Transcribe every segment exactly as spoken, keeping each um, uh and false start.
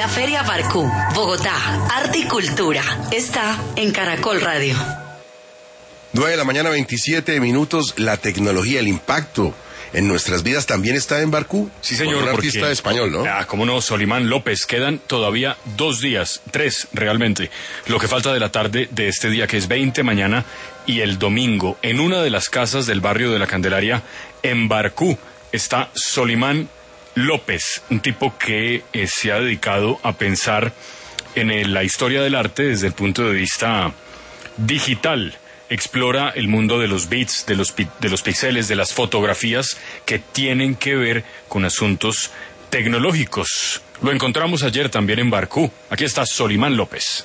La Feria Barcú, Bogotá, Arte y Cultura, está en Caracol Radio. nueve de la mañana, veintisiete minutos. La tecnología, el impacto en nuestras vidas también está en Barcú. Sí, señor. Un porque, artista español, ¿no? Ah, cómo no, Solimán López. Quedan todavía dos días, tres realmente, lo que falta de la tarde de este día, que es veinte, mañana y el domingo. En una de las casas del barrio de la Candelaria, en Barcú, está Solimán López, un tipo que eh, se ha dedicado a pensar en el, la historia del arte desde el punto de vista digital. Explora el mundo de los bits, de los, de los píxeles, de las fotografías que tienen que ver con asuntos tecnológicos. Lo encontramos ayer también en Barcú. Aquí está Solimán López.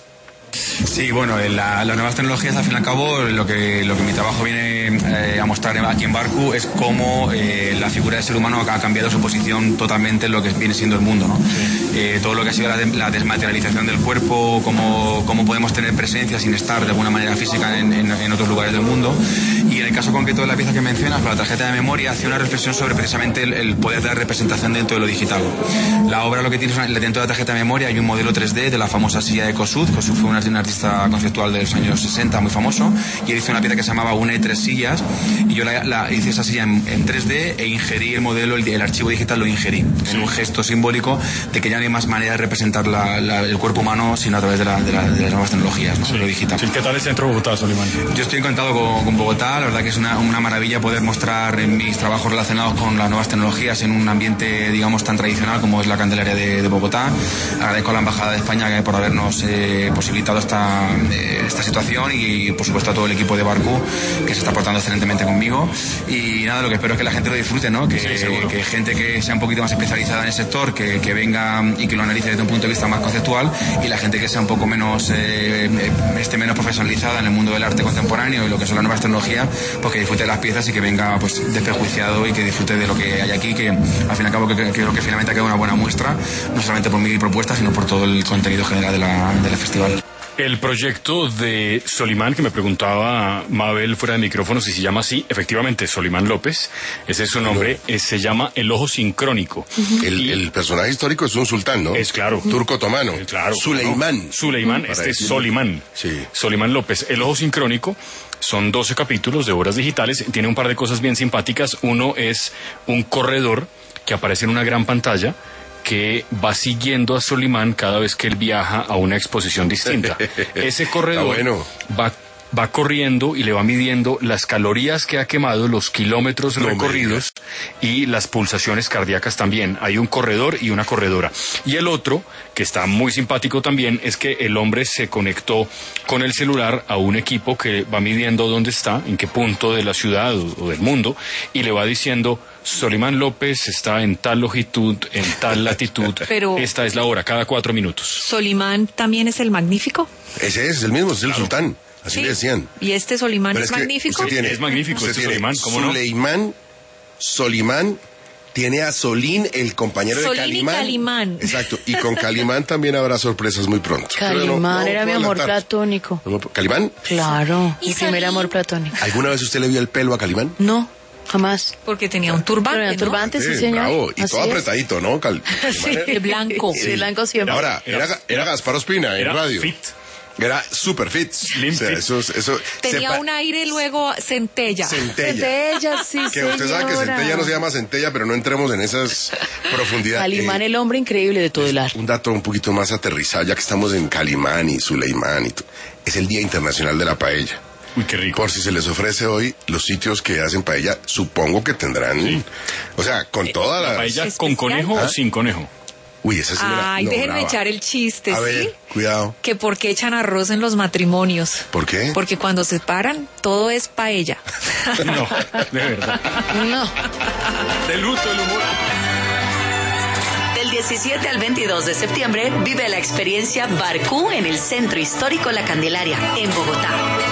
Sí, bueno, la, las nuevas tecnologías, al fin y al cabo, lo que, lo que mi trabajo viene eh, a mostrar aquí en Barcú es cómo eh, la figura del ser humano ha cambiado su posición totalmente en lo que viene siendo el mundo, ¿no? Sí. Eh, todo lo que ha sido la, de, la desmaterialización del cuerpo, cómo, cómo podemos tener presencia sin estar de alguna manera física en, en, en otros lugares del mundo. Y en el caso concreto de la pieza que mencionas, para la tarjeta de memoria, hace una reflexión sobre precisamente el, el poder de la representación dentro de lo digital. La obra lo que tiene es, dentro de la tarjeta de memoria hay un modelo tres D de la famosa silla de Kossuth. Kossuth fue una un artista conceptual de los años sesenta muy famoso, y él hizo una pieza que se llamaba Una y tres sillas, y yo la, la hice esa silla en, en tres D e ingerí el modelo, el, el archivo digital lo ingerí, sí. En un gesto simbólico de que ya no hay más manera de representar la, la, el cuerpo humano sino a través de, la, de, la, de las nuevas tecnologías, ¿no? Sí. Lo digital. Sí. ¿Qué tal el centro de Bogotá, Solimán? Yo estoy encantado con, con Bogotá, la verdad que es una, una maravilla poder mostrar en mis trabajos relacionados con las nuevas tecnologías en un ambiente, digamos, tan tradicional como es la Candelaria de, de Bogotá. Agradezco a la Embajada de España por habernos eh, posibilitado esta esta situación, y por supuesto a todo el equipo de Barcú que se está portando excelentemente conmigo, y nada, lo que espero es que la gente lo disfrute, ¿no? Que, sí, que gente que sea un poquito más especializada en el sector que, que venga y que lo analice desde un punto de vista más conceptual, y la gente que sea un poco menos eh, esté menos profesionalizada en el mundo del arte contemporáneo y lo que son las nuevas tecnologías, pues que disfrute de las piezas y que venga pues desprejuiciado y que disfrute de lo que hay aquí, que al fin y al cabo que, que creo que finalmente ha quedado una buena muestra, no solamente por mi propuesta sino por todo el contenido general de la, del festival. El proyecto de Solimán, que me preguntaba Mabel fuera de micrófono si se llama así, efectivamente, Solimán López, ese es su nombre, eh, se llama El Ojo Sincrónico. Uh-huh. El, el personaje histórico es un sultán, ¿no? Es claro. Turco otomano. Eh, claro. Suleimán. No, Suleimán, uh-huh. Este es Solimán. Sí. Solimán López. El Ojo Sincrónico son doce capítulos de obras digitales, tiene un par de cosas bien simpáticas. Uno es un corredor que aparece en una gran pantalla, que va siguiendo a Solimán cada vez que él viaja a una exposición distinta. Ese corredor bueno. va, va corriendo y le va midiendo las calorías que ha quemado, los kilómetros no recorridos y las pulsaciones cardíacas también. Hay un corredor y una corredora. Y el otro, que está muy simpático también, es que el hombre se conectó con el celular a un equipo que va midiendo dónde está, en qué punto de la ciudad o, o del mundo, y le va diciendo: Solimán López está en tal longitud, en tal latitud. Pero esta es la hora, cada cuatro minutos. ¿Solimán también es el magnífico? Ese es el mismo, es el claro. sultán. Así sí. le decían. ¿Y este Solimán es, es magnífico? Tiene, es magnífico, este Solimán, ¿cómo no? Suleimán, Solimán tiene a Solín, el compañero Solín de Calimán. Y Calimán. Exacto, y con Calimán también habrá sorpresas muy pronto. Calimán no, no, era mi amor platónico. ¿Calimán? Claro, mi primer amor platónico. ¿Alguna vez usted le vio el pelo a Calimán? No. Jamás. Porque tenía un turbante, Tenía un turbante, ¿no? sí, señor. Bravo, y así todo es. apretadito, ¿no? Cal... sí, de blanco. Sí. De blanco siempre. Ahora, era, era Gaspar Ospina en era radio. Fit. Era super fit. Slim o sea, fit. Eso, eso, tenía sepa... un aire luego centella. Centella. Centella, sí, que señora. usted sabe que centella no se llama centella, pero no entremos en esas profundidades. Calimán, eh, el hombre increíble de todo el arte. Un dato un poquito más aterrizado, ya que estamos en Calimán y Suleimán y todo. Es el Día Internacional de la Paella. Uy, qué rico. Por si se les ofrece hoy, los sitios que hacen paella, supongo que tendrán, sí. O sea, con eh, toda la... ¿La paella con conejo ¿Ah? o sin conejo? Uy, esa sí me la... Ay, no, déjenme brava. echar el chiste, A ¿sí? ver, cuidado. Que por qué echan arroz en los matrimonios. ¿Por qué? Porque cuando se paran, todo es paella. No, de verdad. No. De luto el humor. Del diecisiete al veintidós de septiembre, vive la experiencia Barcú en el Centro Histórico La Candelaria, en Bogotá.